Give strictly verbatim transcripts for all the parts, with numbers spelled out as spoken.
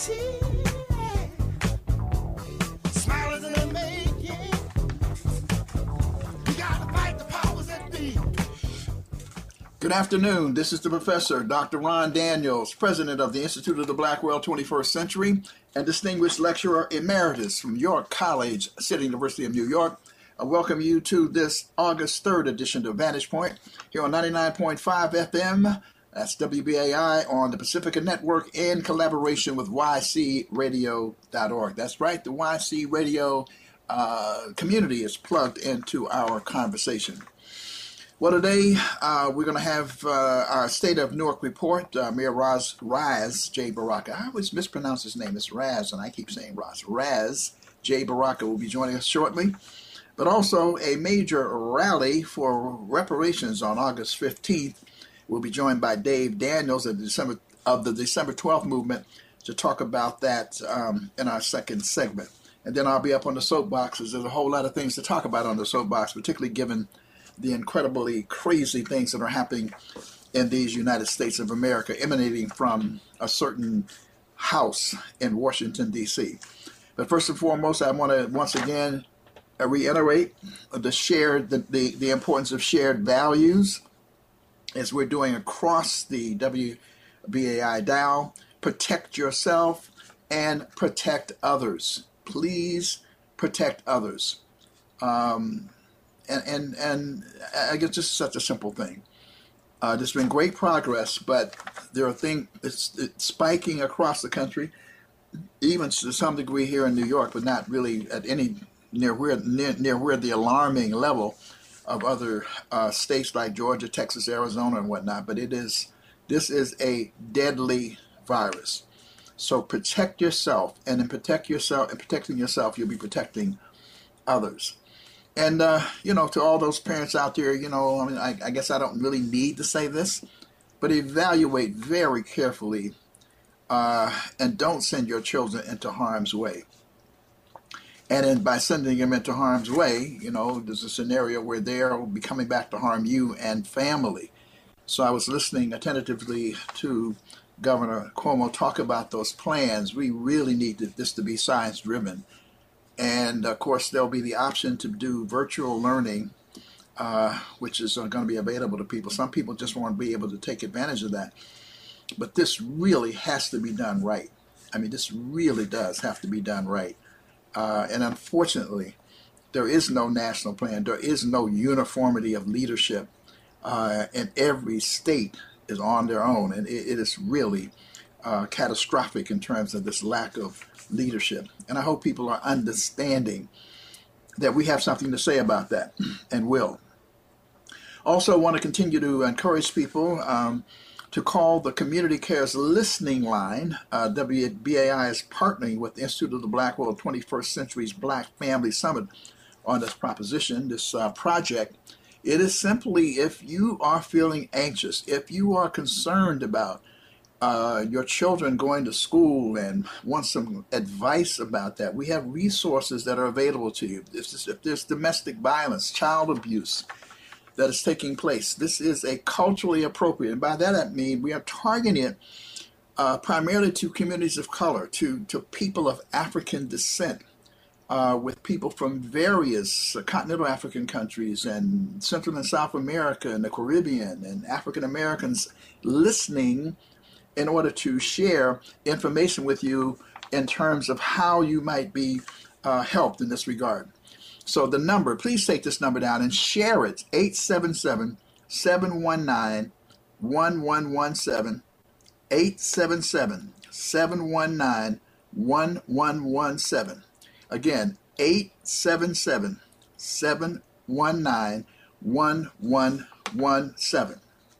Good afternoon. This is the professor, Doctor Ron Daniels, president of the Institute of the Black World twenty-first Century and distinguished lecturer emeritus from York College, City University of New York. I welcome you to this August third edition of Vantage Point here on ninety-nine point five F M. That's W B A I on the Pacifica Network in collaboration with Y C radio dot org. That's right, the Y C Radio uh, community is plugged into our conversation. Well, today uh, we're going to have uh, our State of Newark report. Uh, Mayor Raz, Raz J. Baraka. I always mispronounce his name. It's Raz, and I keep saying Raz. Raz J. Baraka will be joining us shortly. But also a major rally for reparations on August fifteenth. We'll be joined by Dave Daniels of the December, of the December twelfth movement to talk about that um, in our second segment. And then I'll be up on the soapboxes. There's a whole lot of things to talk about on the soapbox, particularly given the incredibly crazy things that are happening in these United States of America, emanating from a certain house in Washington, D C. But first and foremost, I want to once again reiterate the shared the, the, the importance of shared values as we're doing across the W B A I dial. Protect yourself and protect others. Please protect others. Um, And, and and I guess just such a simple thing. Uh, there's been great progress, but there are things it's, it's spiking across the country, even to some degree here in New York, but not really at any near where near, near where the alarming level of other uh, states like Georgia, Texas, Arizona, and whatnot. But it is this is a deadly virus. So protect yourself, and in protect yourself and protecting yourself, you'll be protecting others. And, uh, you know, to all those parents out there, you know, I mean, I, I guess I don't really need to say this, but evaluate very carefully uh, and don't send your children into harm's way. And then by sending them into harm's way, you know, there's a scenario where they'll be coming back to harm you and family. So I was listening attentively to Governor Cuomo talk about those plans. We really need to, this to be science-driven. And, of course, there'll be the option to do virtual learning, uh, which is going to be available to people. Some people just want to be able to take advantage of that. But this really has to be done right. I mean, this really does have to be done right. Uh, and unfortunately, there is no national plan. There is no uniformity of leadership. Uh, and every state is on their own. And it, it is really uh, catastrophic in terms of this lack of leadership. And I hope people are understanding that we have something to say about that and will. Also, I want to continue to encourage people um, to call the Community Cares listening line. uh, W B A I is partnering with the Institute of the Black World twenty-first Century's Black Family Summit on this proposition, this uh, project. It is simply if you are feeling anxious, if you are concerned about Uh, your children going to school and want some advice about that, we have resources that are available to you. If there's, if there's domestic violence, child abuse that is taking place, this is a culturally appropriate. And by that I mean we are targeting it uh, primarily to communities of color, to, to people of African descent, uh, with people from various uh, continental African countries and Central and South America and the Caribbean and African Americans listening in order to share information with you in terms of how you might be uh, helped in this regard. So the number, please take this number down and share it, eight seven seven, seven one nine, one one one seven, eight seven seven, seven one nine, one one one seven. Again, eight seven seven, seven one nine, one one one seven.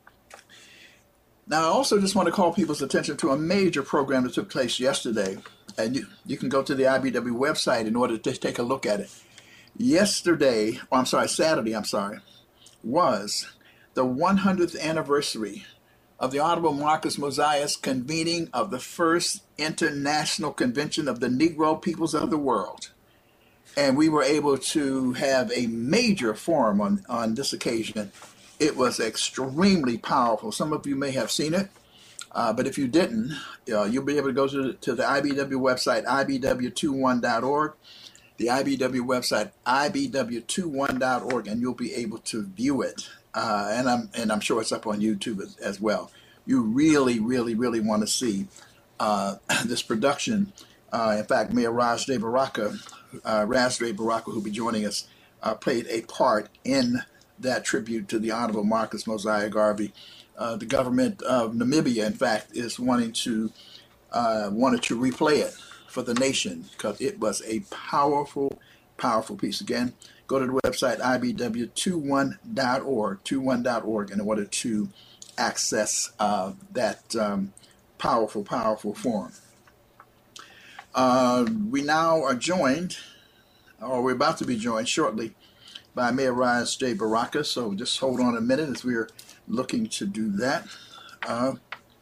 Now, I also just want to call people's attention to a major program that took place yesterday. And you, you can go to the I B W website in order to take a look at it. Yesterday, or I'm sorry, Saturday, I'm sorry, was the one hundredth anniversary of the Honorable Marcus Mosiah's convening of the first International Convention of the Negro Peoples of the World. And we were able to have a major forum on, on this occasion. It was extremely powerful. Some of you may have seen it. Uh, but if you didn't, uh, you'll be able to go to the, to the I B W website, I B W twenty-one dot org, the I B W website, I B W twenty-one dot org, and you'll be able to view it. Uh, and I'm and I'm sure it's up on YouTube as, as well. You really, really, really want to see uh, this production. Uh, in fact, Mayor Raj De Baraka, uh, Ras De Baraka, who'll be joining us, uh, played a part in that tribute to the Honorable Marcus Mosiah Garvey. Uh, the government of Namibia, in fact, is wanting to uh, wanted to replay it for the nation because it was a powerful, powerful piece. Again, go to the website I B W twenty-one dot org, twenty-one dot org, in order to access uh, that um, powerful, powerful forum. Uh, we now are joined, or we're about to be joined shortly, by Mayor Ras De Baraka. So just hold on a minute as we're looking to do that. Uh,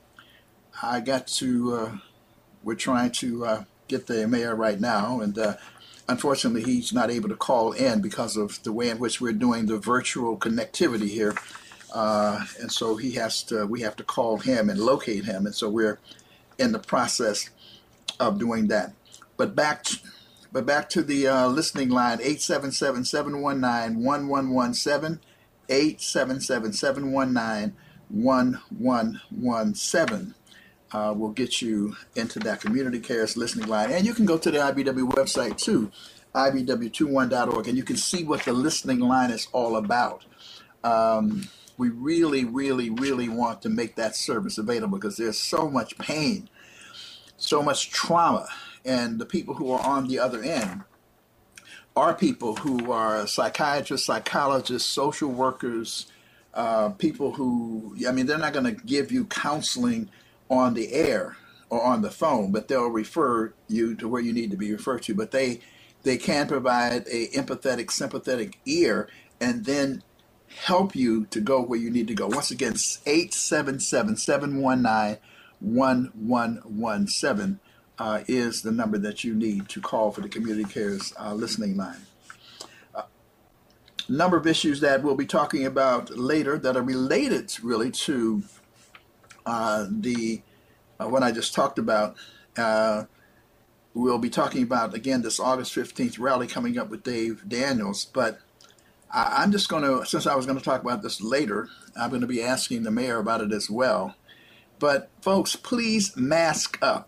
I got to, uh, we're trying to uh, get the mayor right now, and uh, unfortunately he's not able to call in because of the way in which we're doing the virtual connectivity here. Uh, and so he has to, we have to call him and locate him, and so we're in the process of doing that. But back to, but back to the uh, listening line, eight seven seven, seven one nine, one one one seven, eight seven seven, seven one nine, one one one seven. Uh, will get you into that Community Cares listening line. And you can go to the I B W website too, I B W twenty-one dot org, and you can see what the listening line is all about. Um, we really, really, really want to make that service available because there's so much pain, so much trauma, and the people who are on the other end are people who are psychiatrists, psychologists, social workers, uh, people who, I mean, they're not going to give you counseling on the air or on the phone, but they'll refer you to where you need to be referred to. But they they can provide a empathetic, sympathetic ear and then help you to go where you need to go. Once again, eight seven seven, seven one nine, one one one seven uh, is the number that you need to call for the Community Cares uh, listening line. A number of issues that we'll be talking about later that are related really to uh, the uh, what I just talked about. Uh, we'll be talking about, again, this August fifteenth rally coming up with Dave Daniels, but I, I'm just going to, since I was going to talk about this later, I'm going to be asking the mayor about it as well. But folks, please mask up.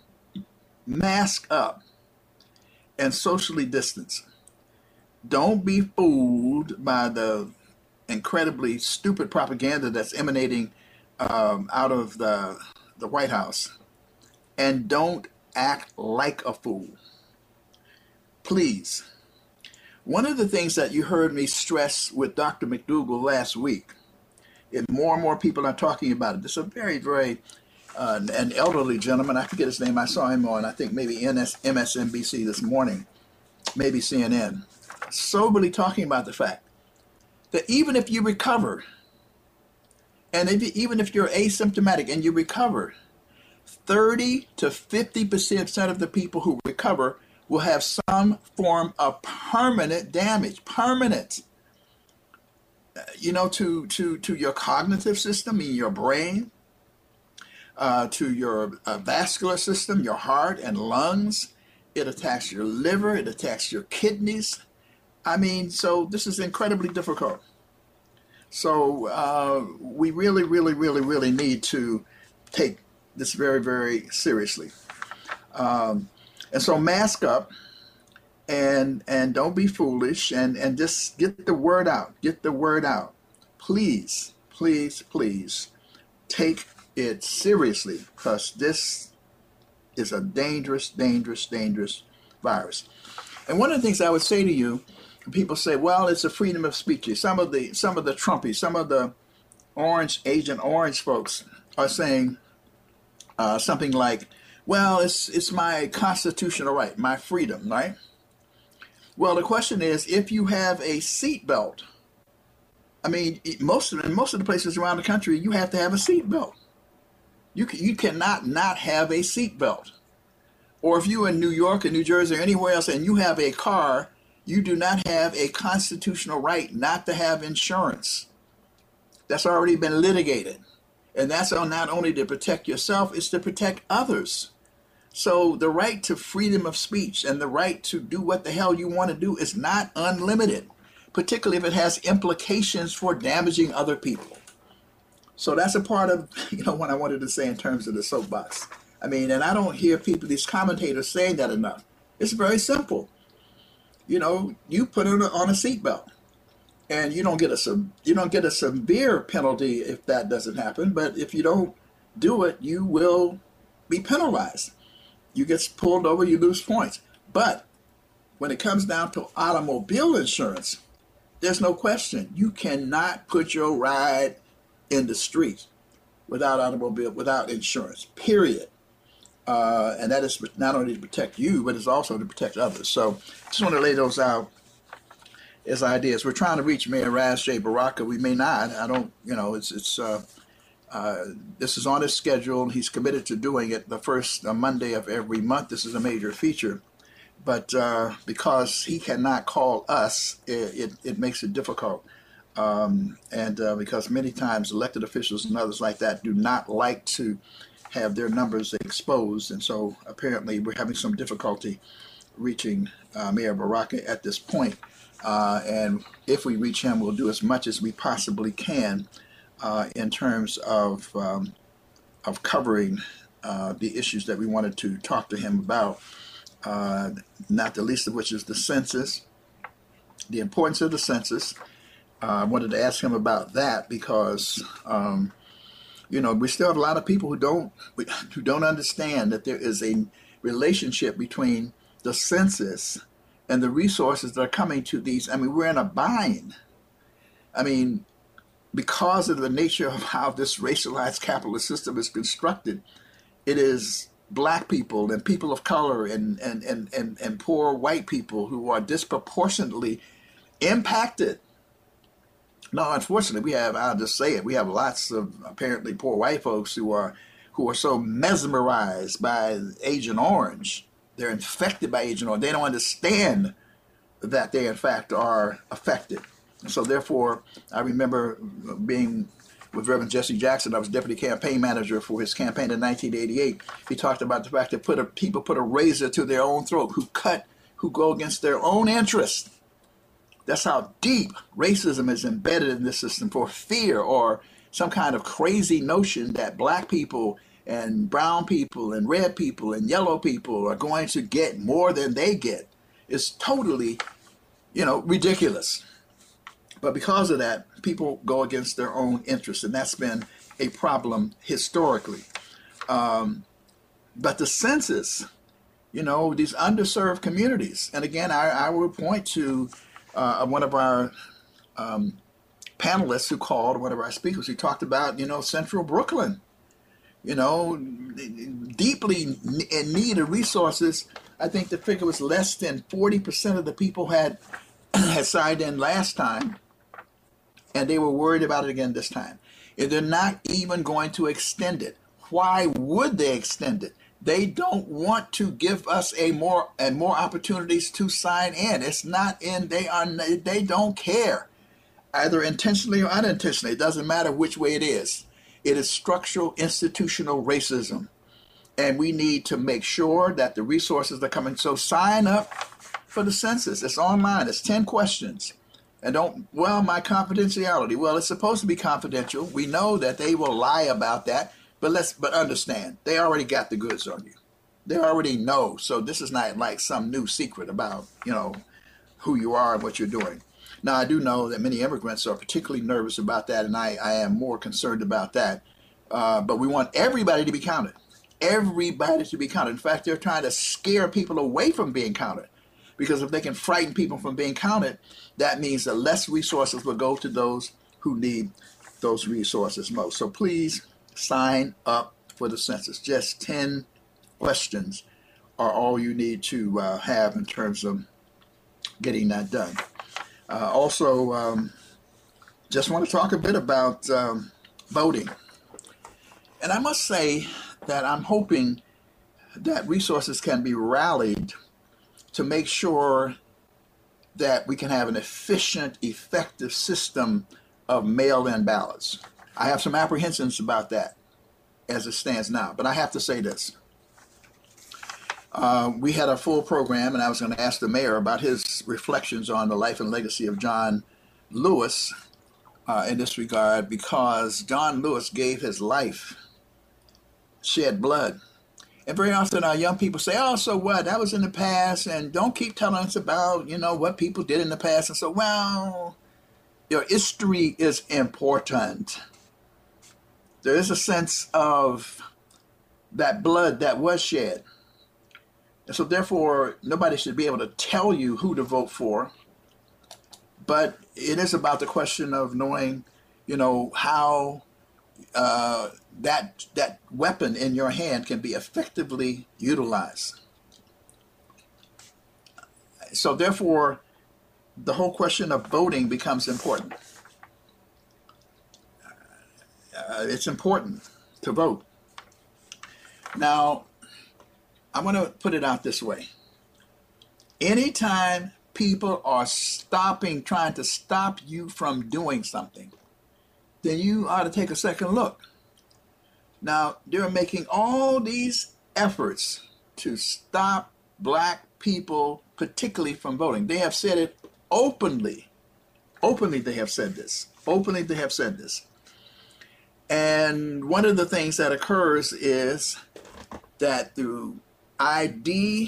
Mask up and socially distance. Don't be fooled by the incredibly stupid propaganda that's emanating um, out of the, the White House. And don't act like a fool. Please. One of the things that you heard me stress with Doctor McDougall last week, and more and more people are talking about it. This is a very, very, uh, an elderly gentleman, I forget his name, I saw him on, I think maybe M S N B C this morning, maybe C N N, soberly talking about the fact that even if you recover, and if you, even if you're asymptomatic and you recover, thirty to fifty percent of the people who recover will have some form of permanent damage, permanent, you know, to, to, to your cognitive system, in your brain, uh, to your uh, vascular system, your heart and lungs. It attacks your liver, it attacks your kidneys. I mean, so this is incredibly difficult. So uh, we really, really, really, really need to take this very, very seriously. Um, and so mask up and and don't be foolish, and, and just get the word out. Get the word out. Please, please, please take it seriously, because this is a dangerous, dangerous, dangerous virus. And one of the things I would say to you, people say, well, it's a freedom of speech. Some of the some of the Trumpies, some of the Orange, Agent Orange folks are saying uh, something like, well, it's it's my constitutional right, my freedom, right? Well, the question is, if you have a seatbelt, I mean, most of in most of the places around the country, you have to have a seatbelt. You can, you cannot not have a seatbelt. Or if you're in New York or New Jersey or anywhere else and you have a car, you do not have a constitutional right not to have insurance. That's already been litigated. And that's not only to protect yourself, it's to protect others. So the right to freedom of speech and the right to do what the hell you want to do is not unlimited, particularly if it has implications for damaging other people. So that's a part of, you know, what I wanted to say in terms of the soapbox. I mean, and I don't hear people, these commentators, saying that enough. It's very simple. You know, you put it on a seatbelt, and you don't get a you don't get a severe penalty if that doesn't happen. But if you don't do it, you will be penalized. You get pulled over, you lose points. But when it comes down to automobile insurance, there's no question. You cannot put your ride in the street without automobile, without insurance, period. Uh, and that is not only to protect you, but it's also to protect others. So just want to lay those out as ideas. We're trying to reach Mayor Ras J. Baraka. We may not. I don't, you know, it's, it's, uh, Uh, this is on his schedule. He's committed to doing it the first uh, Monday of every month. This is a major feature. But uh, because he cannot call us, it, it, it makes it difficult. Um, and uh, because many times elected officials and others like that do not like to have their numbers exposed. And so apparently we're having some difficulty reaching uh, Mayor Baraka at this point. Uh, and if we reach him, we'll do as much as we possibly can Uh, in terms of um, of covering uh, the issues that we wanted to talk to him about, uh, not the least of which is the census, the importance of the census. Uh, I wanted to ask him about that because, um, you know, we still have a lot of people who don't who don't understand that there is a relationship between the census and the resources that are coming to these. I mean, we're in a bind. I mean, because of the nature of how this racialized capitalist system is constructed, it is black people and people of color and, and, and, and, and poor white people who are disproportionately impacted. No, unfortunately, we have, I'll just say it, we have lots of apparently poor white folks who are who are so mesmerized by Agent Orange. They're infected by Agent Orange. They don't understand that they, in fact, are affected. So therefore, I remember being with Reverend Jesse Jackson. I was deputy campaign manager for his campaign in nineteen eighty-eight. He talked about the fact that put a, people put a razor to their own throat, who cut, who go against their own interests. That's how deep racism is embedded in this system, for fear or some kind of crazy notion that black people and brown people and red people and yellow people are going to get more than they get. It's totally, you know, ridiculous. But because of that, people go against their own interests, and that's been a problem historically. Um, but the census, you know, these underserved communities, and again, I, I will point to uh, one of our um, panelists who called, one of our speakers, who talked about, you know, Central Brooklyn, you know, deeply in need of resources. I think the figure was less than forty percent of the people had had signed in last time, and they were worried about it again this time. And they're not even going to extend it. Why would they extend it? They don't want to give us a more and more opportunities to sign in. It's not in. They are. They don't care, either intentionally or unintentionally. It doesn't matter which way it is. It is structural, institutional racism, and we need to make sure that the resources are coming. So sign up for the census. It's online. It's ten questions. And don't, well, my confidentiality. Well, it's supposed to be confidential. We know that they will lie about that. But let's, but understand, they already got the goods on you. They already know. So this is not like some new secret about, you know, who you are and what you're doing. Now, I do know that many immigrants are particularly nervous about that, and I, I am more concerned about that. Uh, but we want everybody to be counted. Everybody to be counted. In fact, they're trying to scare people away from being counted. Because if they can frighten people from being counted, that means that less resources will go to those who need those resources most. So please sign up for the census. Just ten questions are all you need to uh, have in terms of getting that done. Uh, also, um, just want to talk a bit about um, voting. And I must say that I'm hoping that resources can be rallied to make sure that we can have an efficient, effective system of mail-in ballots. I have some apprehensions about that as it stands now. But I have to say this. Uh, we had a full program, and I was going to ask the mayor about his reflections on the life and legacy of John Lewis uh, in this regard, because John Lewis gave his life, shed blood. And very often our young people say, oh, so what? That was in the past, and don't keep telling us about, you know, what people did in the past. And so, well, your history is important. There is a sense of that blood that was shed. And so therefore, nobody should be able to tell you who to vote for. But it is about the question of knowing, you know, how uh, that that weapon in your hand can be effectively utilized. So therefore, the whole question of voting becomes important. Uh, it's important to vote. Now, I'm going to put it out this way. Anytime people are stopping, trying to stop you from doing something, then you ought to take a second look. Now, they're making all these efforts to stop black people, particularly from voting. They have said it openly. Openly, they have said this. Openly, they have said this. And one of the things that occurs is that through I D,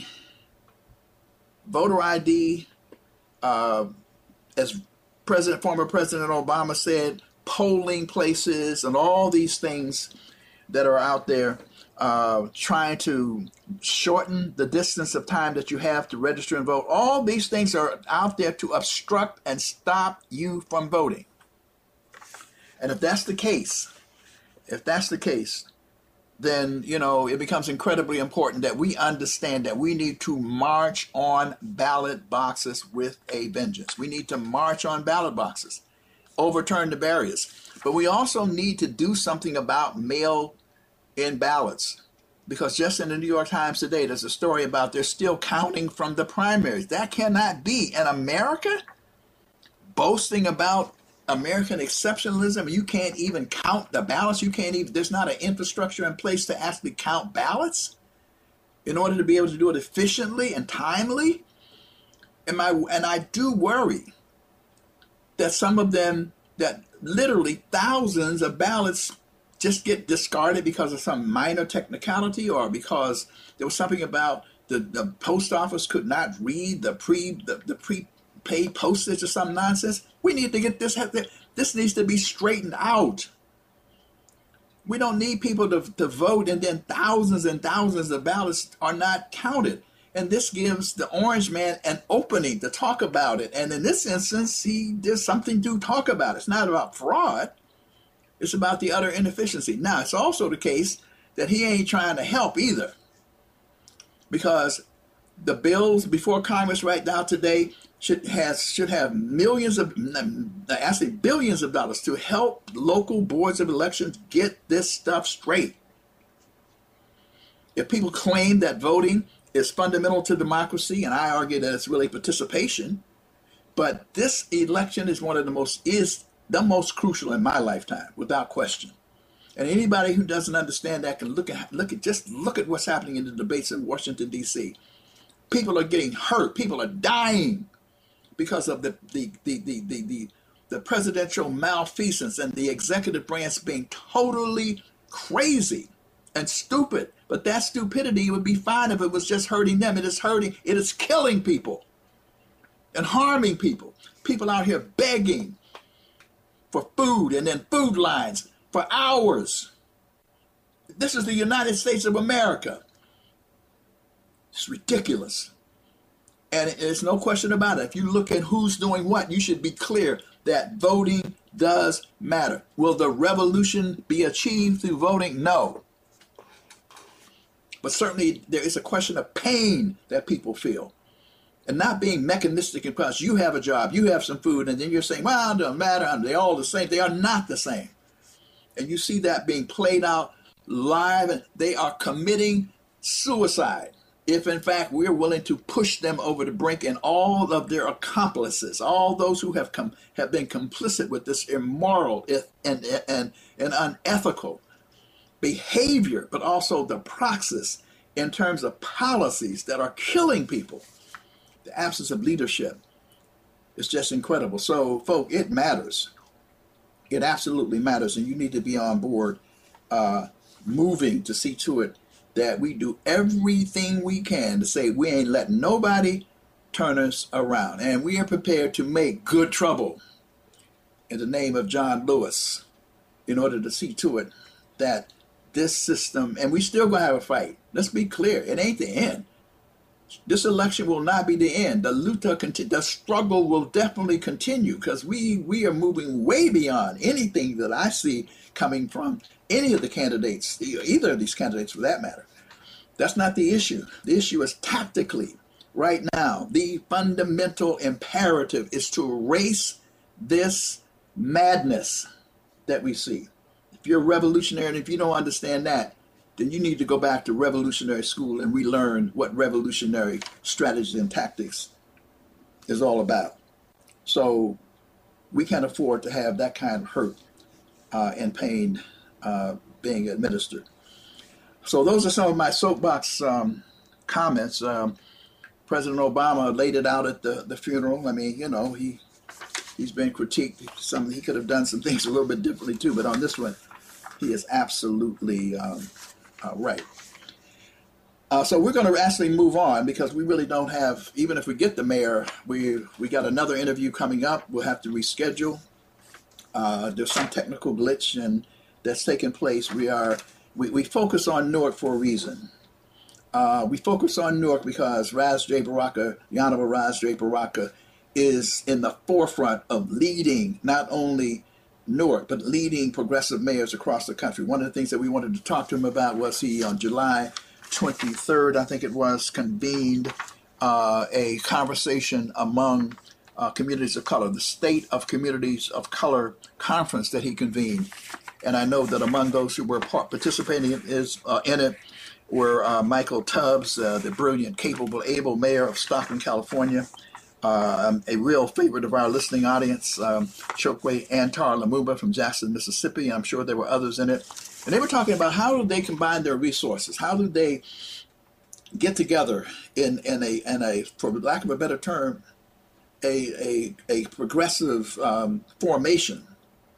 voter I D, uh, as President, former President Obama said, polling places and all these things that are out there uh, trying to shorten the distance of time that you have to register and vote. All these things are out there to obstruct and stop you from voting. And if that's the case, if that's the case, then, you know, it becomes incredibly important that we understand that we need to march on ballot boxes with a vengeance. We need to march on ballot boxes, overturn the barriers. But we also need to do something about mail-in ballots, because just in the New York Times today, there's a story about they're still counting from the primaries. That cannot be. In America, boasting about American exceptionalism, you can't even count the ballots. You can't even, there's not an infrastructure in place to actually count ballots in order to be able to do it efficiently and timely. And, my, and I do worry that some of them, that literally thousands of ballots just get discarded because of some minor technicality, or because there was something about the, the post office could not read the pre the, the prepaid postage or some nonsense. We need to get this, this needs to be straightened out. We don't need people to, to vote and then thousands and thousands of ballots are not counted. And this gives the orange man an opening to talk about it. And in this instance, he there's something to talk about. It's not about fraud. It's about the utter inefficiency. Now, it's also the case that he ain't trying to help either, because the bills before Congress right now today should has should have millions of, actually billions of dollars to help local boards of elections get this stuff straight. If people claim that voting is fundamental to democracy, and I argue that it's really participation, but this election is one of the most is the most crucial in my lifetime, without question. And anybody who doesn't understand that can look at look at just look at what's happening in the debates in Washington, D C. People are getting hurt. People are dying because of the the the the the, the, the presidential malfeasance and the executive branch being totally crazy and stupid. But that stupidity would be fine if it was just hurting them. It is hurting. It is killing people and harming people. People out here begging for food and then food lines for hours. This is the United States of America. It's ridiculous. And there's no question about it. If you look at who's doing what, you should be clear that voting does matter. Will the revolution be achieved through voting? No. But certainly there is a question of pain that people feel. And not being mechanistic and because you have a job, you have some food, and then you're saying, well, it doesn't matter, they're all the same. They are not the same. And you see that being played out live, and they are committing suicide. if in fact we're willing to push them over the brink and all of their accomplices, all those who have come have been complicit with this immoral and and, and unethical behavior, but also the praxis in terms of policies that are killing people. The absence of leadership is just incredible. So, folk, it matters. It absolutely matters, and you need to be on board, uh, moving to see to it that we do everything we can to say we ain't letting nobody turn us around, and we are prepared to make good trouble in the name of John Lewis in order to see to it that this system, and we still gonna have a fight. Let's be clear, it ain't the end. This election will not be the end. The luta, the struggle will definitely continue, because we we are moving way beyond anything that I see coming from any of the candidates, either of these candidates for that matter. That's not the issue. The issue is tactically, right now, the fundamental imperative is to erase this madness that we see. If you're a revolutionary and if you don't understand that, then you need to go back to revolutionary school and relearn what revolutionary strategies and tactics is all about. So we can't afford to have that kind of hurt uh, and pain uh, being administered. So those are some of my soapbox um, comments. Um, President Obama laid it out at the, the funeral. I mean, you know, he, he's been critiqued. Some, he could have done some things a little bit differently too, but on this one, he is absolutely um, uh, right. Uh, so we're going to actually move on, because we really don't have, even if we get the mayor, we we got another interview coming up. We'll have to reschedule. Uh, there's some technical glitch and that's taking place. We are we, we focus on Newark for a reason. Uh, we focus on Newark because Ras J. Baraka, the Honorable Ras J. Baraka, is in the forefront of leading not only Newark, but leading progressive mayors across the country. One of the things that we wanted to talk to him about was he, on July twenty-third, I think it was, convened uh, a conversation among uh, communities of color, the State of Communities of Color conference that he convened. And I know that among those who were part, participating in, is, uh, in it were uh, Michael Tubbs, uh, the brilliant, capable, able mayor of Stockton, California, uh, a real favorite of our listening audience, um, Chokwe Antar Lumumba from Jackson, Mississippi. I'm sure there were others in it. And they were talking about how do they combine their resources? How do they get together in, in, a, in a, for lack of a better term, a, a, a progressive um, formation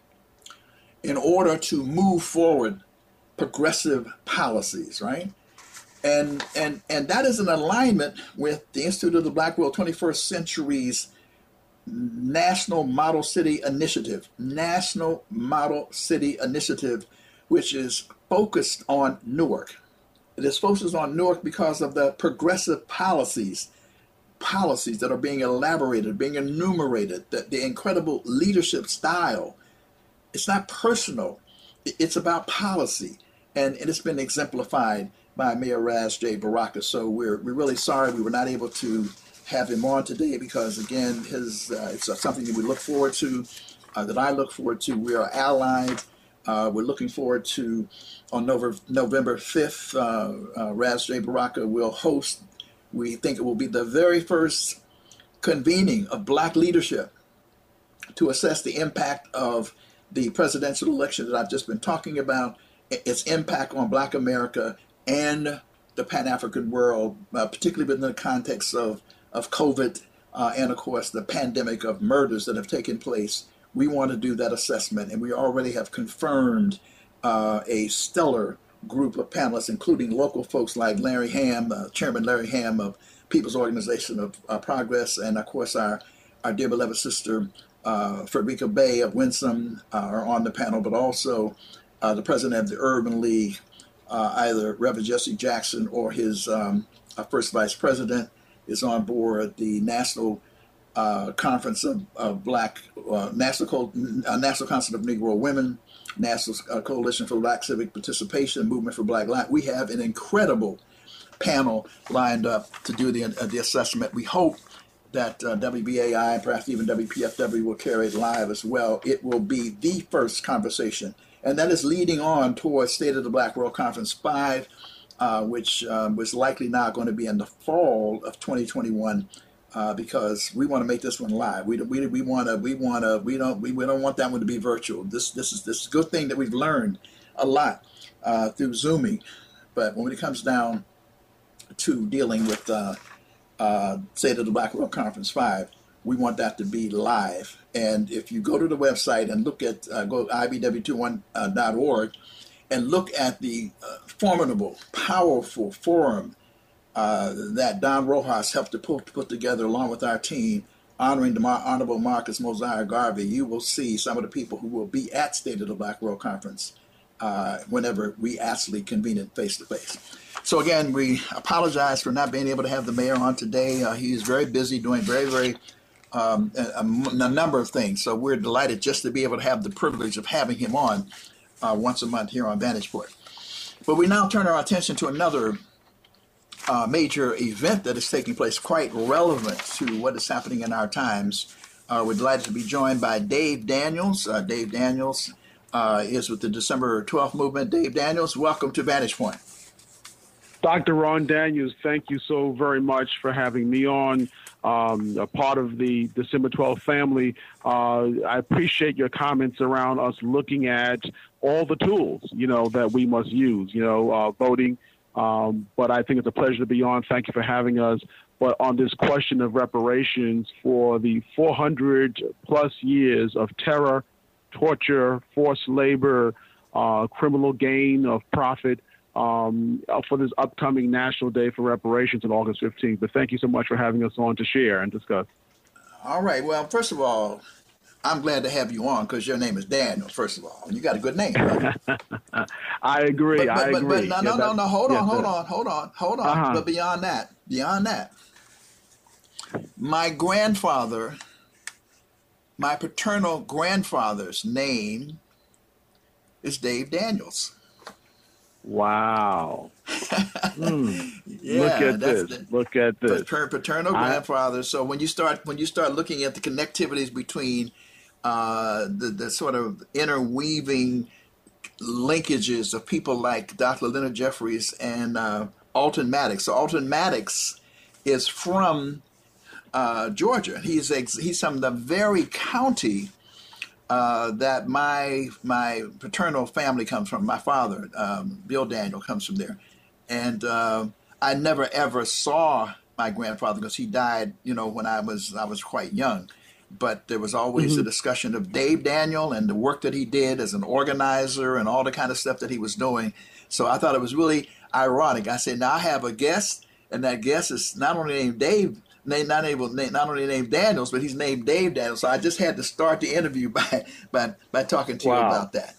in order to move forward progressive policies, right? And and and that is in alignment with the Institute of the Black World twenty-first Century's National Model City Initiative, National Model City Initiative, which is focused on Newark. It is focused on Newark because of the progressive policies, policies that are being elaborated, being enumerated, the, the incredible leadership style. It's not personal, it's about policy. And, and it's been exemplified by Mayor Ras J. Baraka. So we're, we're really sorry we were not able to have him on today, because, again, his uh, it's uh, something that we look forward to, uh, that I look forward to. We are allied. Uh, we're looking forward to, on November, November fifth, uh, uh, Ras J. Baraka will host, we think it will be the very first convening of black leadership to assess the impact of the presidential election that I've just been talking about, its impact on Black America and the Pan-African world, uh, particularly within the context of, of COVID uh, and, of course, the pandemic of murders that have taken place. We want to do that assessment, and we already have confirmed uh, a stellar group of panelists, including local folks like Larry Ham, uh, Chairman Larry Ham of People's Organization of uh, Progress, and, of course, our, our dear beloved sister, uh, Frederica Bay of Winsome, uh, are on the panel, but also Uh, the president of the Urban League, uh, either Reverend Jesse Jackson or his um, uh, first vice president, is on board. The National uh, Conference of, of Black, uh, National, Co- uh, National Council of Negro Women, National uh, Coalition for Black Civic Participation, Movement for Black Life. We have an incredible panel lined up to do the, uh, the assessment. We hope that uh, W B A I and perhaps even W P F W will carry it live as well. It will be the first conversation. And that is leading on towards State of the Black World Conference five uh, which um, was likely now going to be in the fall of twenty twenty-one. Uh, because we want to make this one live. We we we want to we want to we don't we, we don't want that one to be virtual. This this is this is a good thing that we've learned a lot uh, through Zooming, but when it comes down to dealing with uh, uh, State of the Black World Conference five, we want that to be live. And if you go to the website and look at uh, go I B W twenty-one dot org and look at the uh, formidable, powerful forum Uh, that Don Rojas helped to put, put together along with our team, honoring the Mar- Honorable Marcus Mosiah Garvey, you will see some of the people who will be at State of the Black World Conference uh, whenever we actually convene it face-to-face. So again, we apologize for not being able to have the mayor on today. Uh, he is very busy doing very, very um, a, a number of things. So we're delighted just to be able to have the privilege of having him on uh, once a month here on Vantage Point. But we now turn our attention to another Uh, major event that is taking place, quite relevant to what is happening in our times. Uh, we're delighted to be joined by Dave Daniels. Uh, Dave Daniels uh, is with the December twelfth Movement. Dave Daniels, welcome to Vantage Point. Doctor Ron Daniels, thank you so very much for having me on, um, a part of the December twelfth family. Uh, I appreciate your comments around us looking at all the tools, you know, that we must use, you know, uh, voting. Um, but I think it's a pleasure to be on. Thank you for having us. But on this question of reparations for the four hundred plus years of terror, torture, forced labor, uh, criminal gain of profit, um, for this upcoming National Day for Reparations on August fifteenth. But thank you so much for having us on to share and discuss. All right. Well, first of all, I'm glad to have you on because your name is Daniel, first of all. And you got a good name, right? I agree. But, but, I but, agree. But no, yeah, no, no, no. Hold yes, on, hold sir. on, hold on, hold on. Uh-huh. But beyond that, beyond that, my grandfather, my paternal grandfather's name is Dave Daniels. Wow. mm. Yeah, Look at that's this. the Look at this. paternal I, grandfather. So when you start when you start looking at the connectivities between uh, the the sort of interweaving linkages of people like Doctor Leonard Jeffries and uh, Alton Maddox. So Alton Maddox is from uh, Georgia. He's ex- he's from the very county uh, that my my paternal family comes from. My father, um, Bill Daniel, comes from there, and uh, I never ever saw my grandfather because he died, you know, when I was I was quite young. But there was always mm-hmm. a discussion of Dave Daniel and the work that he did as an organizer and all the kind of stuff that he was doing. So I thought it was really ironic. I said, now I have a guest, and that guest is not only named Dave, not able, not only named Daniels, but he's named Dave Daniels. So I just had to start the interview by by, by talking to wow. you about that.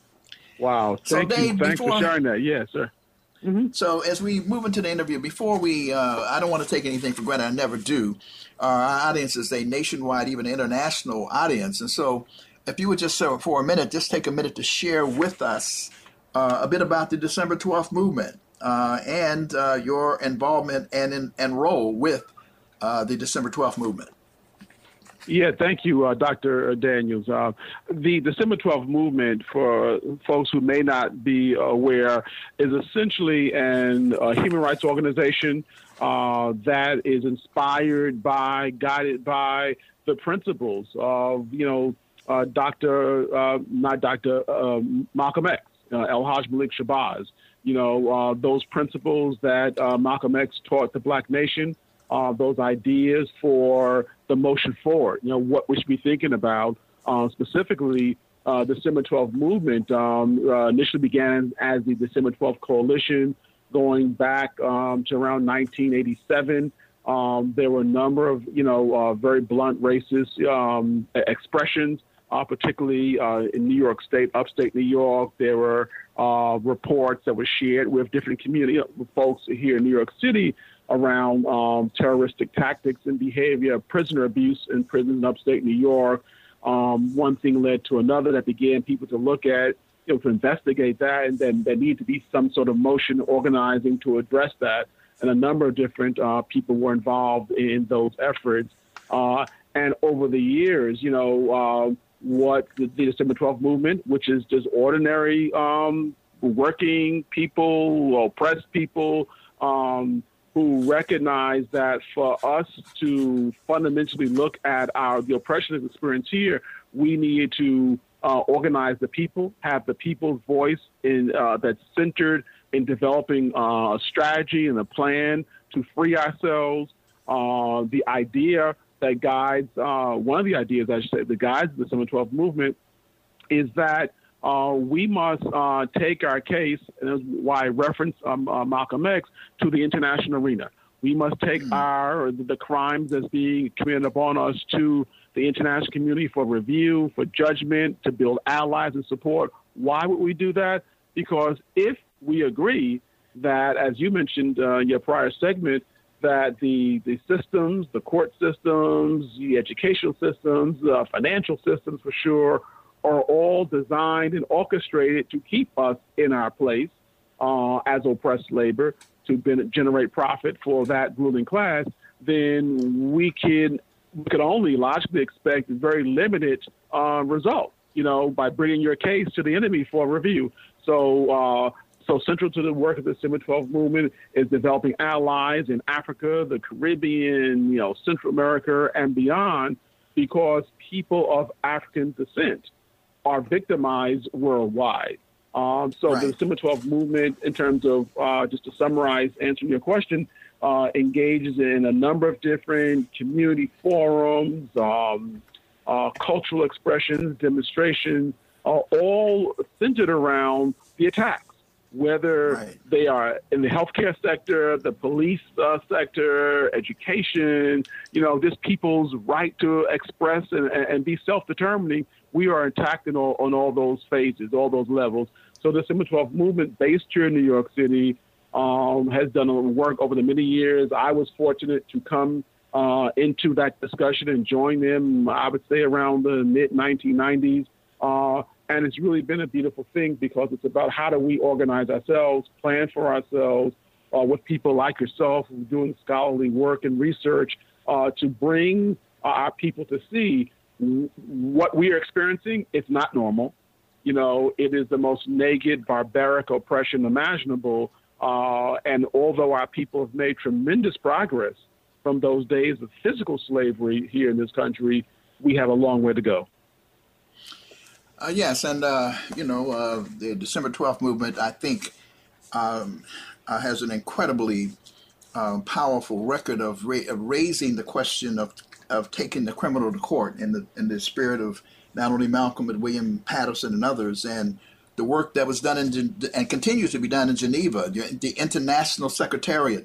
Wow. Thank so you. Dave, Thanks before, for sharing that. Yes, sir. Mm-hmm. So as we move into the interview, before we, uh, I don't want to take anything for granted. I never do. Our audience is a nationwide, even international audience. And so if you would just, uh, for a minute, just take a minute to share with us uh, a bit about the December twelfth movement uh, and uh, your involvement and, in, and role with uh, the December twelfth movement. Yeah, thank you, uh, Doctor Daniels. Uh, the December twelfth movement, for folks who may not be aware, is essentially an, a human rights organization uh, that is inspired by, guided by the principles of, you know, uh, Doctor, uh, not Doctor uh, Malcolm X, uh, El-Hajj Malik Shabazz. You know, uh, those principles that uh, Malcolm X taught the Black nation, uh, those ideas for the motion forward, you know, what we should be thinking about, uh, specifically uh, the December twelfth movement um, uh, initially began as the December twelfth Coalition going back um, to around nineteen eighty-seven. Um, there were a number of, you know, uh, very blunt racist um, expressions, uh, particularly uh, in New York State, upstate New York. There were uh, reports that were shared with different community you know, folks here in New York City around um, terroristic tactics and behavior, prisoner abuse in prisons in upstate New York. Um, one thing led to another that began people to look at, you know, to investigate that, and then there needed to be some sort of motion organizing to address that. And a number of different uh, people were involved in those efforts. Uh, and over the years, you know, uh, what the, the December twelfth movement, which is just ordinary um, working people, oppressed people, um, who recognize that for us to fundamentally look at our the oppression experience here, we need to uh, organize the people, have the people's voice in uh, that's centered in developing uh, a strategy and a plan to free ourselves. Uh, the idea that guides, uh, one of the ideas, I should say, that guides the December twelfth movement is that uh, we must uh, take our case, and that's why I reference um, uh, Malcolm X, to the international arena. We must take mm-hmm. our, or the crimes that's being committed upon us to the international community for review, for judgment, to build allies and support. Why would we do that? Because if we agree that, as you mentioned uh, in your prior segment, that the, the systems, the court systems, the educational systems, uh, financial systems for sure, are all designed and orchestrated to keep us in our place uh, as oppressed labor, to ben- generate profit for that ruling class, then we can we could only logically expect very limited uh, results, you know, by bringing your case to the enemy for review. So, uh, so central to the work of the December twelfth movement is developing allies in Africa, the Caribbean, you know, Central America, and beyond, because people of African descent are victimized worldwide. Um, so right. the December twelfth movement, in terms of, uh, just to summarize, answering your question, uh, engages in a number of different community forums, um, uh, cultural expressions, demonstrations, uh, all centered around the attacks, whether right. they are in the healthcare sector, the police uh, sector, education, you know, just people's right to express and, and be self-determining. We are attacked in all, on all those phases, all those levels. So the December twelfth movement, based here in New York City, um, has done work over the many years. I was fortunate to come uh, into that discussion and join them, I would say, around the mid nineteen nineties. Uh, and it's really been a beautiful thing, because it's about how do we organize ourselves, plan for ourselves, uh, with people like yourself who are doing scholarly work and research uh, to bring uh, our people to see what we are experiencing. It's not normal. You know, it is the most naked, barbaric oppression imaginable. Uh, and although our people have made tremendous progress from those days of physical slavery here in this country, we have a long way to go. Uh, yes, and, uh, you know, uh, the December twelfth movement, I think, um, uh, has an incredibly uh, powerful record of, ra- of raising the question of of taking the criminal to court in the in the spirit of not only Malcolm but William Patterson and others, and the work that was done in Gen- and continues to be done in Geneva, the, the International Secretariat,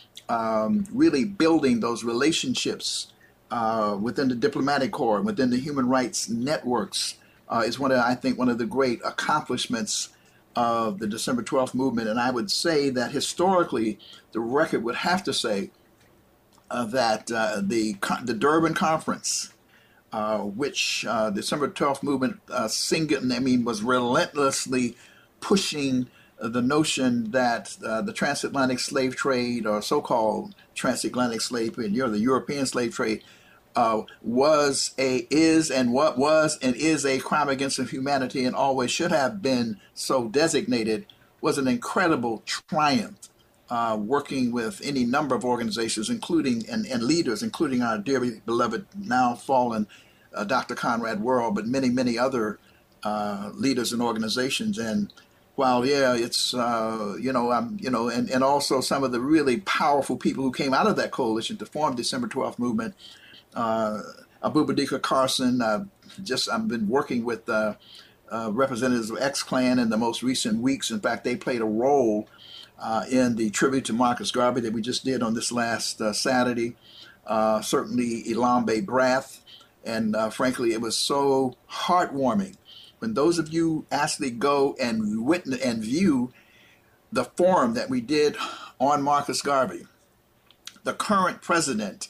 um, really building those relationships uh, within the diplomatic corps, within the human rights networks, uh, is one of, I think, one of the great accomplishments of the December twelfth movement. And I would say that historically, the record would have to say Uh, that uh, the the Durban Conference, uh, which uh, the December twelfth movement, uh, single, I mean, was relentlessly pushing uh, the notion that uh, the transatlantic slave trade, or so-called transatlantic slave trade, you know, the European slave trade, uh, was a is and what was and is a crime against humanity, and always should have been so designated, was an incredible triumph. Uh, working with any number of organizations, including and, and leaders, including our dearly beloved, now fallen uh, Doctor Conrad Worrell, but many, many other uh, leaders and organizations. And while, yeah, it's, uh, you know, um, you know, and, and also some of the really powerful people who came out of that coalition to form the December twelfth movement, uh, Abubakar Carson, uh, just I've been working with uh, uh, representatives of X-Clan in the most recent weeks. In fact, they played a role Uh, in the tribute to Marcus Garvey that we just did on this last uh, Saturday. Uh, certainly Ilambe Brath, and uh, frankly, it was so heartwarming when those of you actually go and witness and view the forum that we did on Marcus Garvey. The current president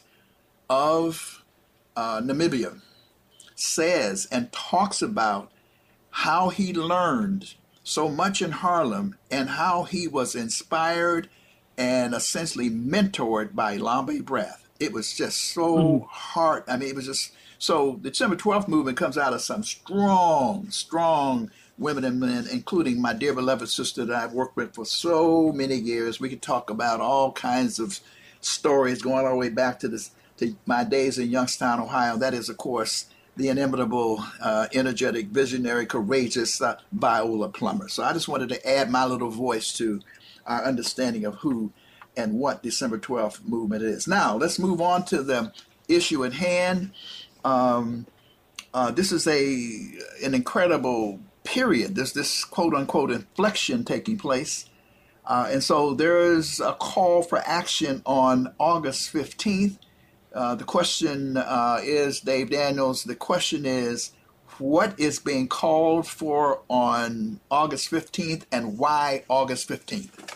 of uh, Namibia says and talks about how he learned so much in Harlem, and how he was inspired and essentially mentored by Ilambe Brath. It was just so mm. hard. I mean, it was just so. The December twelfth movement comes out of some strong, strong women and men, including my dear beloved sister that I've worked with for so many years. We could talk about all kinds of stories going all the way back to this to my days in Youngstown, Ohio. That is, of course, the inimitable, uh, energetic, visionary, courageous uh, Viola Plummer. So I just wanted to add my little voice to our understanding of who and what December twelfth movement is. Now, let's move on to the issue at hand. Um, uh, this is a an incredible period. There's this quote unquote inflection taking place. Uh, and so there is a call for action on August fifteenth. Uh, the question uh, is, Dave Daniels, the question is, what is being called for on August fifteenth and why August fifteenth?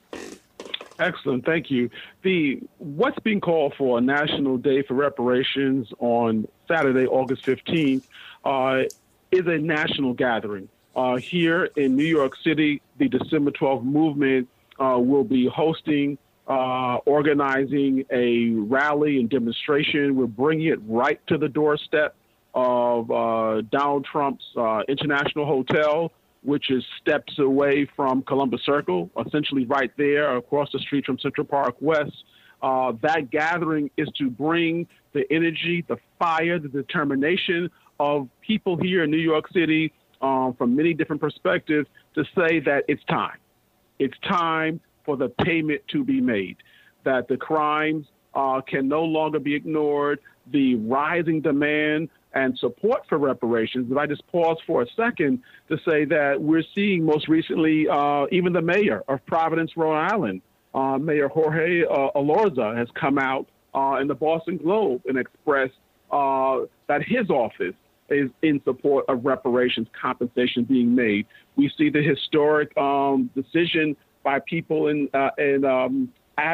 Excellent. Thank you. The what's being called for, a National Day for Reparations on Saturday, August fifteenth, uh, is a national gathering. Uh, here in New York City, the December twelfth movement uh, will be hosting, uh, organizing a rally and demonstration. We're bringing it right to the doorstep of uh, Donald Trump's uh, International Hotel, which is steps away from Columbus Circle, essentially right there across the street from Central Park West. Uh, that gathering is to bring the energy, the fire, the determination of people here in New York City um, from many different perspectives to say that it's time. It's time for the payment to be made, that the crimes uh, can no longer be ignored, the rising demand and support for reparations. If I just pause for a second to say that we're seeing most recently, uh, even the mayor of Providence, Rhode Island, uh, Mayor Jorge uh, Elorza, has come out uh, in the Boston Globe and expressed uh, that his office is in support of reparations compensation being made. We see the historic um, decision by people in, uh, in um,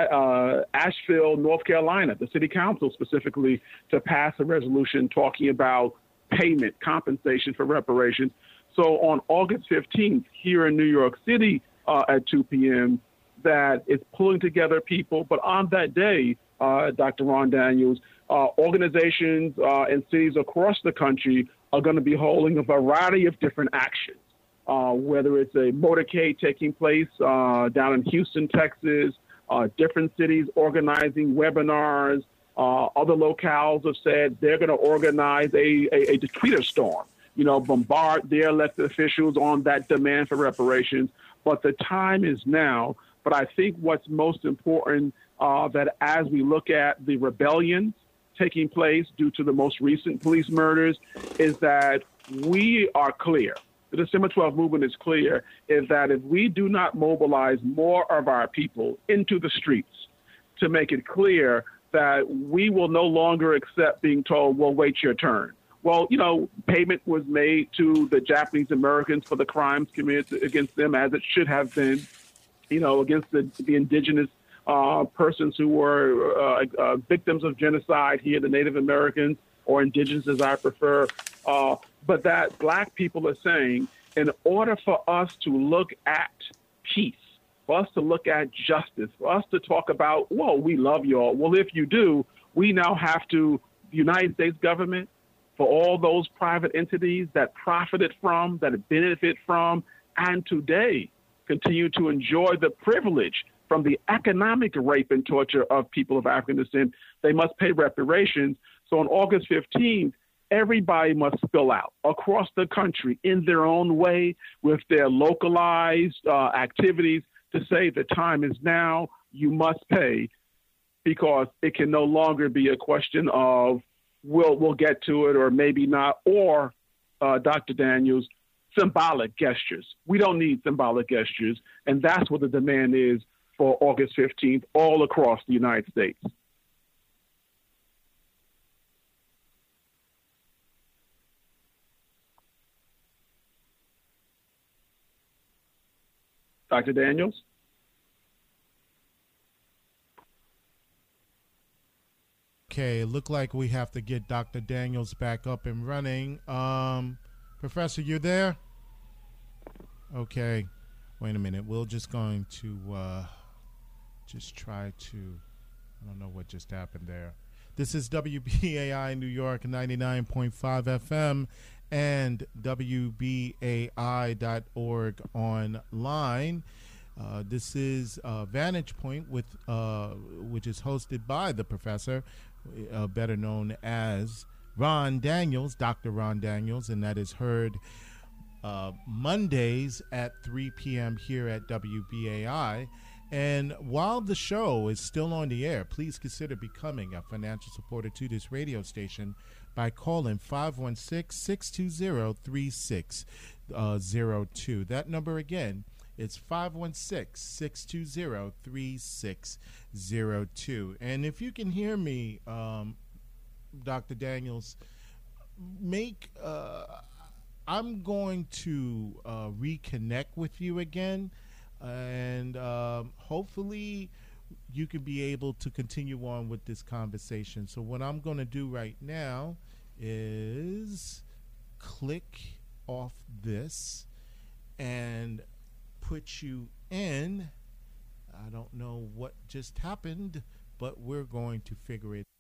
Uh, Asheville, North Carolina, the city council specifically, to pass a resolution talking about payment, compensation for reparations. So on August fifteenth, here in New York City uh, at two p.m., that it's pulling together people. But on that day, uh, Doctor Ron Daniels, uh, organizations uh, and cities across the country are going to be holding a variety of different actions, uh, whether it's a motorcade taking place uh, down in Houston, Texas, Uh, different cities organizing webinars. Uh, other locales have said they're going to organize a, a, a Twitter storm, you know, bombard their elected officials on that demand for reparations. But the time is now. But I think what's most important, uh, that as we look at the rebellions taking place due to the most recent police murders, is that we are clear. The December twelfth movement is clear, is that if we do not mobilize more of our people into the streets to make it clear that we will no longer accept being told, well, wait your turn. Well, you know, payment was made to the Japanese Americans for the crimes committed against them, as it should have been, you know, against the, the indigenous uh, persons who were uh, uh, victims of genocide here, the Native Americans, or indigenous as I prefer. Uh, but that black people are saying, in order for us to look at peace, for us to look at justice, for us to talk about, well, we love y'all. Well, if you do, we now have to, the United States government, for all those private entities that profited from, that benefit from, and today continue to enjoy the privilege from the economic rape and torture of people of African descent, they must pay reparations. So on August fifteenth, everybody must spill out across the country in their own way with their localized uh, activities to say the time is now, you must pay, because it can no longer be a question of we'll, we'll get to it or maybe not, or, uh, Doctor Daniels, symbolic gestures. We don't need symbolic gestures, and that's what the demand is for August fifteenth all across the United States. Doctor Daniels? Okay, it looked like we have to get Doctor Daniels back up and running. Um, Professor, you there? Okay, wait a minute. We're just going to uh, just try to, I don't know what just happened there. This is W B A I New York ninety-nine point five F M and W B A I dot org online. Uh, this is uh, Vantage Point, with uh, which is hosted by the professor, uh, better known as Ron Daniels, Doctor Ron Daniels, and that is heard uh, Mondays at three p.m. here at W B A I. And while the show is still on the air, please consider becoming a financial supporter to this radio station by calling five one six, six two zero, three six zero two. That number again, it's five one six, six two zero, three six zero two. And if you can hear me, um, Doctor Daniels, make uh, I'm going to uh, reconnect with you again. And um, hopefully you can be able to continue on with this conversation. So what I'm going to do right now is click off this and put you in. I don't know what just happened, but we're going to figure it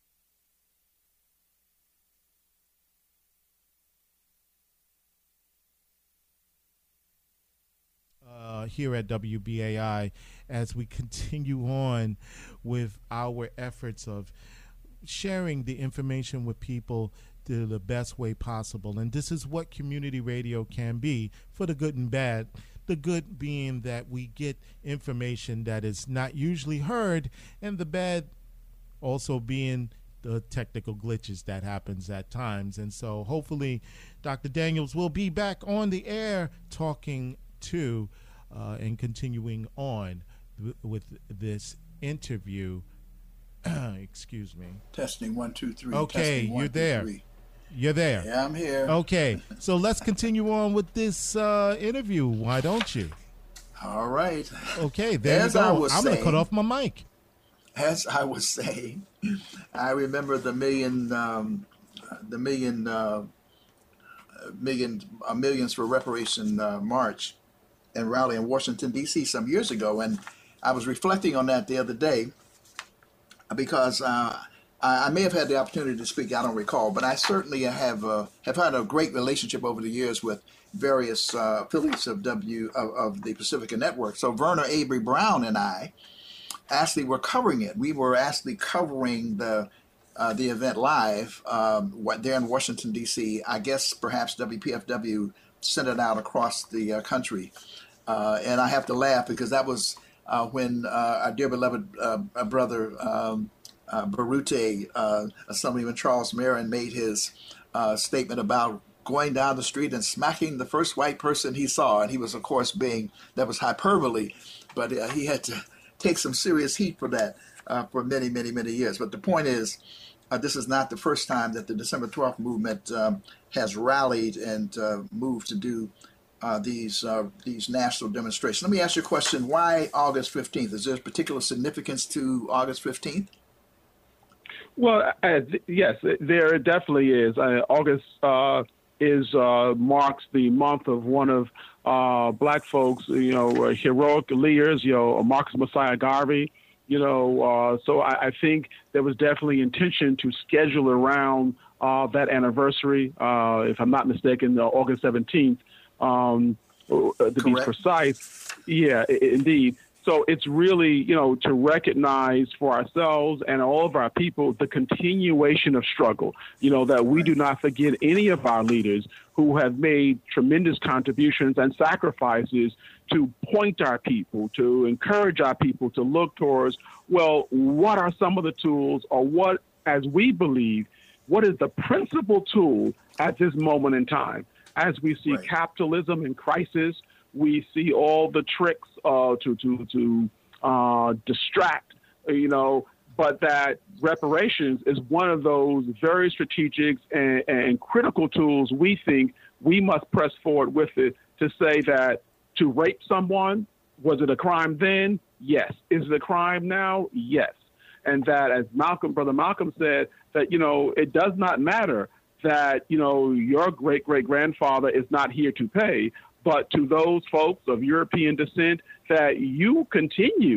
Uh, here at W B A I as we continue on with our efforts of sharing the information with people to the best way possible. And this is what community radio can be, for the good and bad. The good being that we get information that is not usually heard, and the bad also being the technical glitches that happens at times. And so hopefully Doctor Daniels will be back on the air talking to uh, and continuing on th- with this interview. Excuse me. Testing one, two, three. Okay, Testing, one, you're two, there. Three. You're there. Yeah, I'm here. Okay, so let's continue on with this uh, interview. Why don't you? All right. Okay, there As you go. I was I'm going to saying- cut off my mic. As I was saying, I remember the million, um, the million, uh, million, uh, millions for reparation uh, march and rally in Washington D C some years ago, and I was reflecting on that the other day because uh, I, I may have had the opportunity to speak. I don't recall, but I certainly have uh, have had a great relationship over the years with various uh, affiliates of W of, of the Pacifica Network. So Verna Avery Brown and I actually were covering it. We were actually covering the uh, the event live um, what there in Washington D C. I guess perhaps W P F W sent it out across the uh, country, uh, and I have to laugh because that was uh, when uh, our dear beloved uh, brother um, uh, Barute, uh, Assemblyman Charles Marin, made his uh, statement about going down the street and smacking the first white person he saw, and he was of course being that was hyperbole, but uh, he had to take some serious heat for that uh, for many, many, many years. But the point is, uh, this is not the first time that the December twelfth movement um, has rallied and uh, moved to do uh, these uh, these national demonstrations. Let me ask you a question. Why August fifteenth? Is there particular significance to August fifteenth? Well, uh, yes, there definitely is. Uh, August uh, is uh, marks the month of one of uh, black folks, you know, uh, heroic leaders, you know, Marcus Messiah Garvey, you know. Uh, so I, I think there was definitely intention to schedule around uh, that anniversary, uh, if I'm not mistaken, uh, August seventeenth, um, to Correct. be precise. Yeah, I- indeed. So it's really, you know, to recognize for ourselves and all of our people the continuation of struggle, you know, that we do not forget any of our leaders who have made tremendous contributions and sacrifices to point our people, to encourage our people to look towards, well, what are some of the tools, or what, as we believe, what is the principal tool at this moment in time? As we see right. capitalism in crisis, we see all the tricks uh, to to to uh, distract, you know, but that reparations is one of those very strategic and, and critical tools we think we must press forward with it to say that to rape someone, was it a crime then? Yes. Is it a crime now? Yes. And that, as Malcolm, Brother Malcolm said, that, you know, it does not matter that, you know, your great-great-grandfather is not here to pay, but to those folks of European descent, that you continue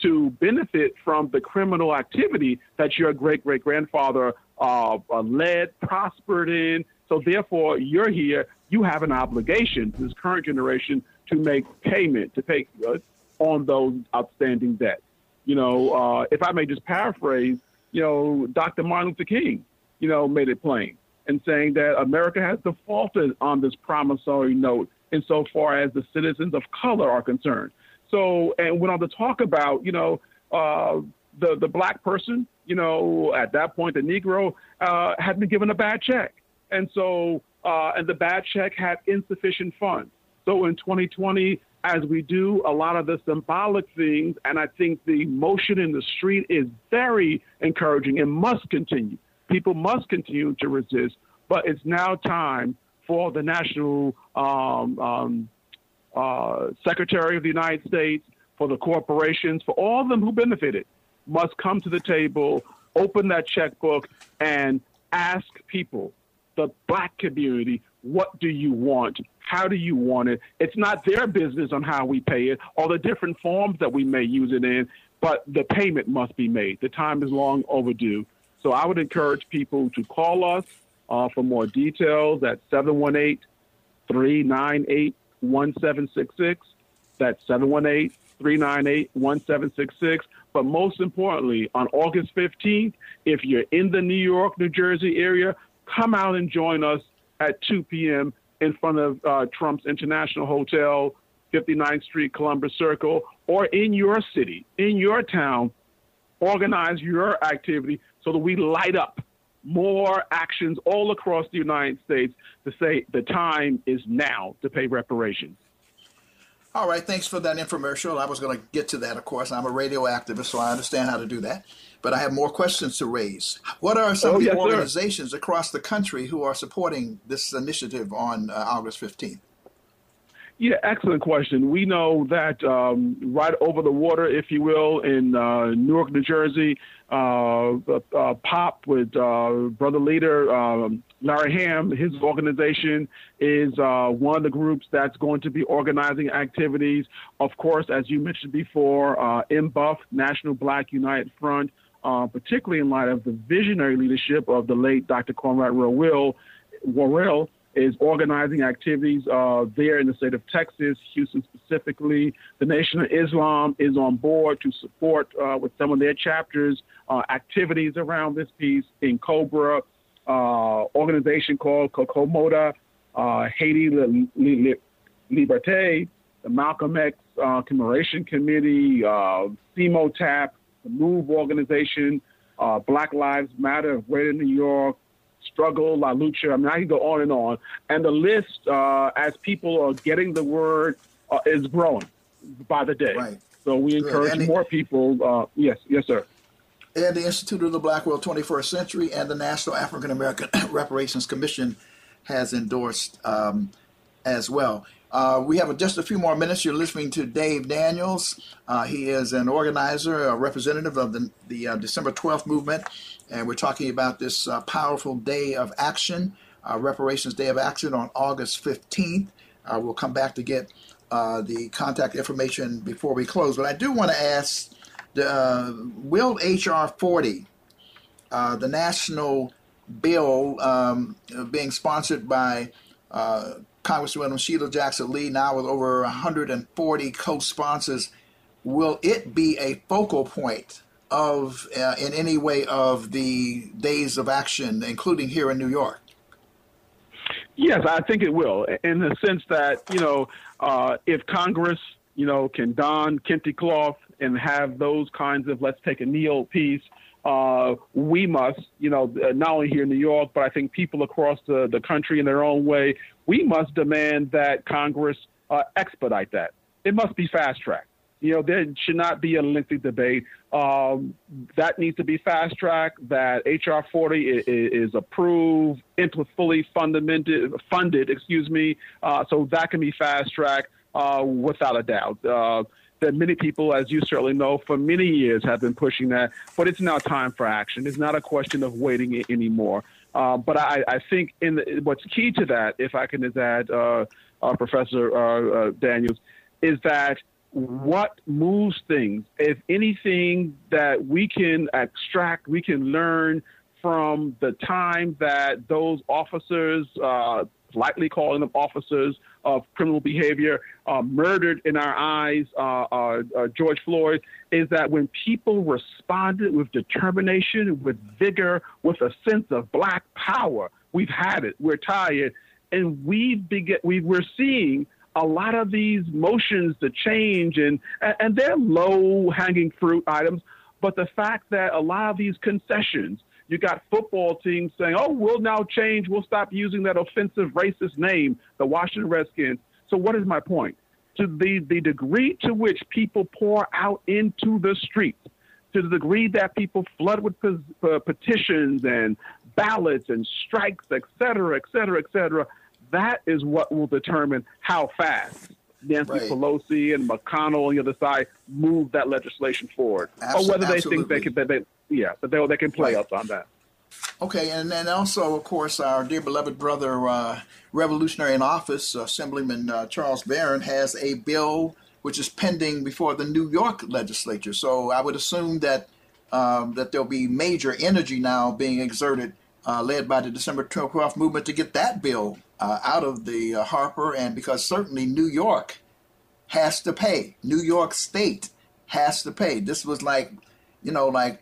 to benefit from the criminal activity that your great-great-grandfather uh, uh, led, prospered in. So therefore, you're here. You have an obligation to this current generation to make payment, to pay uh, on those outstanding debts. You know, uh, if I may just paraphrase, you know, Doctor Martin Luther King, you know, made it plain in saying that America has defaulted on this promissory note insofar as the citizens of color are concerned. So, and went on to talk about, you know, uh, the, the black person, you know, at that point, the Negro uh, had been given a bad check. And so, uh, and the bad check had insufficient funds. So in twenty twenty, as we do a lot of the symbolic things, and I think the motion in the street is very encouraging and must continue. People must continue to resist, but it's now time for the National um, um, uh, Secretary of the United States, for the corporations, for all of them who benefited, must come to the table, open that checkbook, and ask people, the black community, what do you want? How do you want it? It's not their business on how we pay it or the different forms that we may use it in, but the payment must be made. The time is long overdue. So I would encourage people to call us uh, for more details at seven one eight, three nine eight, one seven six six. That's seven one eight, three nine eight, one seven six six. But most importantly, on August fifteenth, if you're in the New York, New Jersey area, come out and join us at two p.m. in front of uh, Trump's International Hotel, fifty-ninth Street, Columbus Circle, or in your city, in your town. Organize your activity so that we light up more actions all across the United States to say the time is now to pay reparations. All right, thanks for that infomercial. I was going to get to that, of course. I'm a radio activist, so I understand how to do that. But I have more questions to raise. What are some oh, of the yes, organizations sir. across the country who are supporting this initiative on uh, August fifteenth? Yeah, excellent question. We know that um, right over the water, if you will, in uh, Newark, New Jersey, uh, uh, POP with uh, Brother Leader um, Larry Ham, his organization is uh, one of the groups that's going to be organizing activities. Of course, as you mentioned before, uh, M B U F, National Black United Front, uh, particularly in light of the visionary leadership of the late Doctor Conrad Worrill, Worrill is organizing activities uh, there in the state of Texas, Houston specifically. The Nation of Islam is on board to support uh, with some of their chapters uh, activities around this piece. In Cobra, uh, organization called Kokomoda, uh, Haiti Li- Li- Liberté, the Malcolm X uh, Commemoration Committee, uh, CEMOTAP, the MOVE organization, uh, Black Lives Matter of Greater New York, Struggle, La Lucha. I mean, I can go on and on. And the list, uh, as people are getting the word, uh, is growing by the day. Right. So we encourage the, more people. Uh, yes, yes, sir. And the Institute of the Black World twenty-first Century and the National African American Reparations Commission has endorsed um, as well. Uh, we have just a few more minutes. You're listening to Dave Daniels. Uh, he is an organizer, a representative of the, the uh, December twelfth movement. And we're talking about this uh, powerful day of action, uh, Reparations Day of Action on August fifteenth. Uh, we'll come back to get uh, the contact information before we close. But I do want to ask, uh, will H R forty, uh, the national bill um, being sponsored by uh, Congresswoman Sheila Jackson Lee, now with over one hundred forty co-sponsors, will it be a focal point of, uh, in any way, of the days of action, including here in New York? Yes, I think it will, in the sense that, you know, uh, if Congress, you know, can don kente cloth and have those kinds of let's take a kneel piece, uh, we must, you know, not only here in New York, but I think people across the, the country in their own way, we must demand that Congress uh, expedite that. It must be fast-tracked. You know, there should not be a lengthy debate. Um, that needs to be fast-tracked, that H R forty is, is approved, fully fundamented, funded, excuse me, uh, so that can be fast-tracked uh, without a doubt. Uh, that many people, as you certainly know, for many years have been pushing that, but it's now time for action. It's not a question of waiting anymore. Uh, but I, I think in the, what's key to that, if I can just add, uh, uh, Professor uh, uh, Daniels, is that what moves things. If anything that we can extract, we can learn from the time that those officers, uh, lightly calling them officers of criminal behavior, uh, murdered in our eyes uh, uh, uh, George Floyd, is that when people responded with determination, with vigor, with a sense of Black power, we've had it, we're tired, and we begin, we, we're seeing a lot of these motions to change, and, and they're low-hanging fruit items, but the fact that a lot of these concessions, you got football teams saying, oh, we'll now change. We'll stop using that offensive racist name, the Washington Redskins. So what is my point? To the, the degree to which people pour out into the streets, to the degree that people flood with uh, petitions and ballots and strikes, et cetera, et cetera, et cetera, that is what will determine how fast Nancy right. Pelosi and McConnell on the other side move that legislation forward, Absol- or whether they absolutely. think they can, that they, yeah, that they, they can play right. us on that. Okay, and then also, of course, our dear beloved brother, uh, revolutionary in office, Assemblyman uh, Charles Barron, has a bill which is pending before the New York legislature. So I would assume that um, that there'll be major energy now being exerted, uh, led by the December twelfth movement, to get that bill uh, out of the uh, Harper, and because certainly New York has to pay. New York State has to pay. This was like, you know, like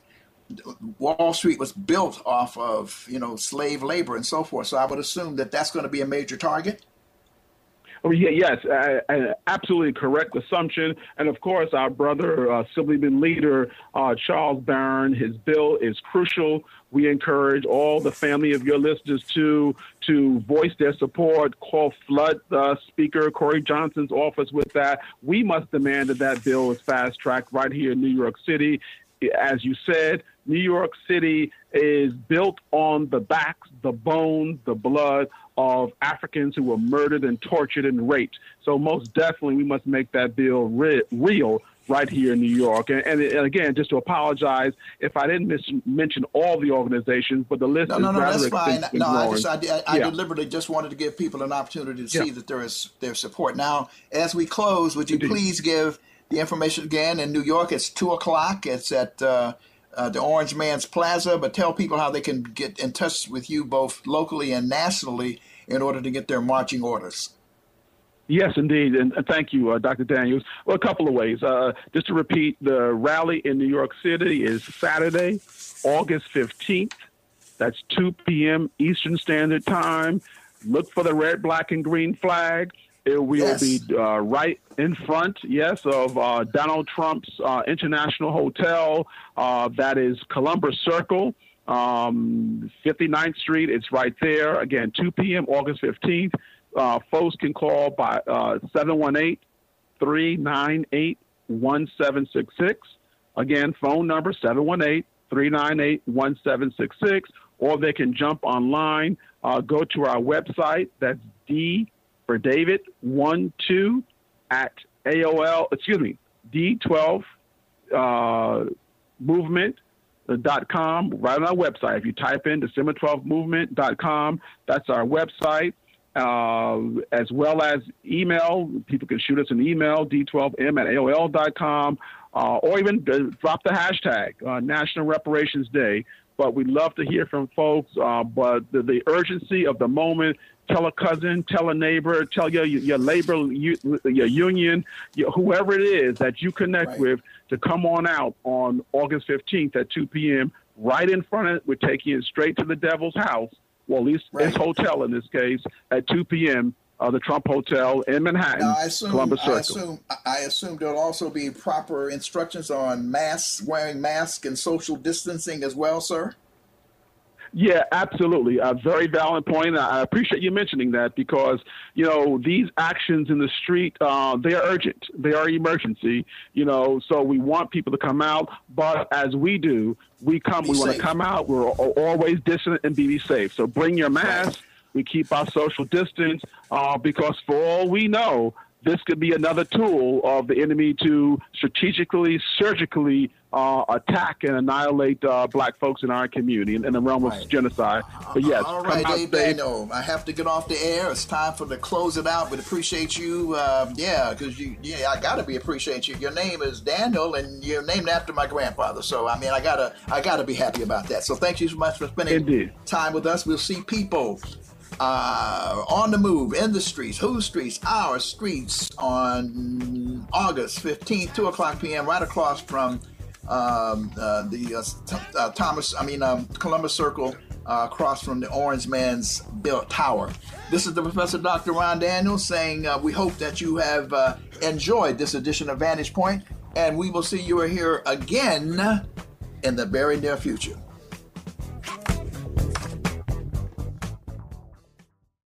Wall Street was built off of, you know, slave labor and so forth. So I would assume that that's going to be a major target. Oh, yeah, yes, uh, uh, absolutely correct assumption. And of course, our brother, uh, Assemblyman Leader uh, Charles Barron, his bill is crucial. We encourage all the family of your listeners to to voice their support. Call flood uh, Speaker Corey Johnson's office with that. We must demand that that bill is fast tracked right here in New York City. As you said, New York City is built on the backs, the bones, the blood of Africans who were murdered and tortured and raped. So most definitely we must make that bill re- real right here in New York. And, and, and again, just to apologize if I didn't mis- mention all the organizations, but the list no, is no, no, rather that's fine. extensive. No, I, growing. just, I, I yeah. deliberately just wanted to give people an opportunity to see Yeah. that there is their support. Now, as we close, would you Indeed. please give the information again? In New York, it's two o'clock. It's at uh, uh, the Orange Man's Plaza. But tell people how they can get in touch with you both locally and nationally in order to get their marching orders. Yes, indeed. And thank you, uh, Doctor Daniels. Well, a couple of ways. Uh, just to repeat, the rally in New York City is Saturday, August fifteenth. That's two p.m. Eastern Standard Time. Look for the red, black, and green flag. It will Yes. be uh, right in front, yes, of uh, Donald Trump's uh, International Hotel. Uh, that is Columbus Circle, um, fifty-ninth Street. It's right there. Again, two p.m. August fifteenth. Uh, folks can call by uh, seven one eight, three nine eight, one seven six six. Again, phone number seven one eight, three nine eight, one seven six six. Or they can jump online, uh, go to our website. That's D for David, one, two at A O L, excuse me, D twelve uh, movement dot com, right on our website. If you type in December twelfth movement dot com, that's our website, uh, as well as email. People can shoot us an email, D twelve M at A O L dot com, uh, or even drop the hashtag, uh, National Reparations Day. But we'd love to hear from folks. Uh, but the, the urgency of the moment, tell a cousin, tell a neighbor, tell your your labor, your union, your, whoever it is that you connect Right. with, to come on out on August fifteenth at two p.m. Right in front of it, we're taking it straight to the Devil's House, well, at least Right. his hotel in this case, at two p.m. Uh, the Trump Hotel in Manhattan, Now, I assume, Columbus Circle. I assume, I assume there'll also be proper instructions on masks, wearing masks, and social distancing as well, sir. Yeah, absolutely. A very valid point. I appreciate you mentioning that because, you know, these actions in the street, uh, they are urgent. They are emergency, you know, so we want people to come out. But as we do, we come, Be we want to safe. come out. We're always distant and be safe. So bring your mask. Right. We keep our social distance uh, because for all we know, this could be another tool of the enemy to strategically, surgically uh, attack and annihilate uh, black folks in our community in, in the realm of Right. genocide. But yes, All right, come out Dave safe. Daniel, I have to get off the air. It's time for to close it out. But appreciate you, uh, yeah, because you, yeah, I gotta be appreciate you. Your name is Daniel, and you're named after my grandfather. So I mean, I gotta, I gotta be happy about that. So thank you so much for spending Indeed. time with us. We'll see people uh, on the move in the streets, whose streets, our streets, on August fifteenth, two o'clock p.m. right across from um, uh, the uh, t- uh, Thomas, I mean um, Columbus Circle, uh, across from the Orange Man's built tower. This is the Professor Doctor Ron Daniels saying uh, we hope that you have uh, enjoyed this edition of Vantage Point, and we will see you here again in the very near future.